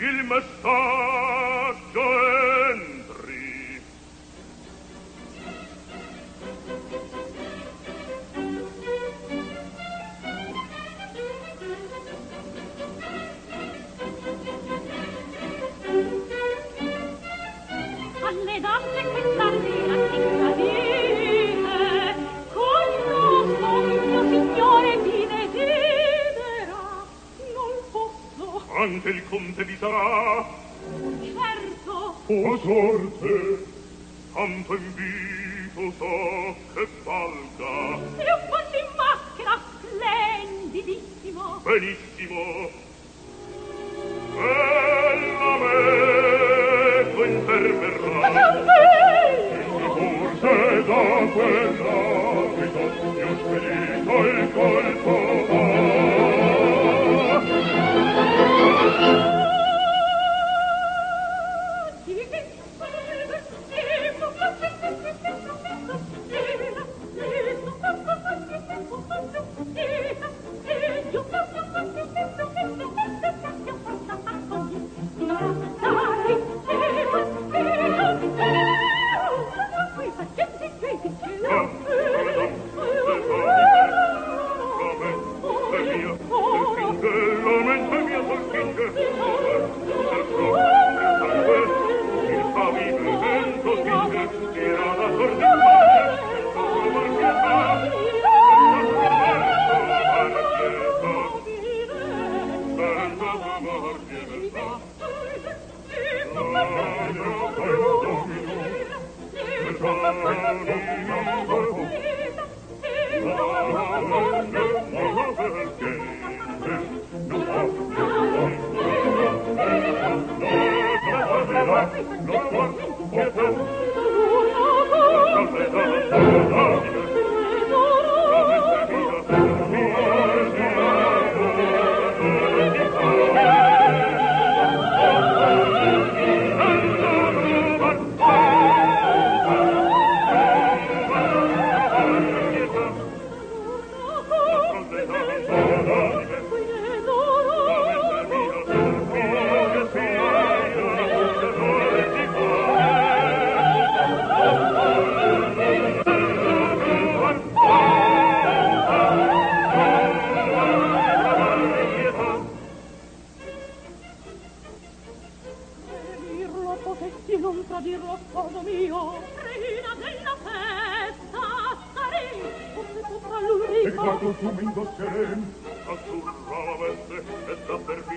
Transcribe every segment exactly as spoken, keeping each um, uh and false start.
il messaggio entri. Alle donne questa sera si gradite, con nostro mio signore vi desidera. Non posso. Anche il conte vi sarà. Certo. O sorte, tanto invito so che valga. Io quando in maschera splendidissimo. Benissimo. Bella me tu interverrà. Forse da quella bisogno io spedito il colpo va.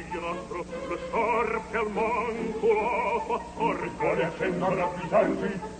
Le scarpe al manco la fattoria. Quale accenno rappisanti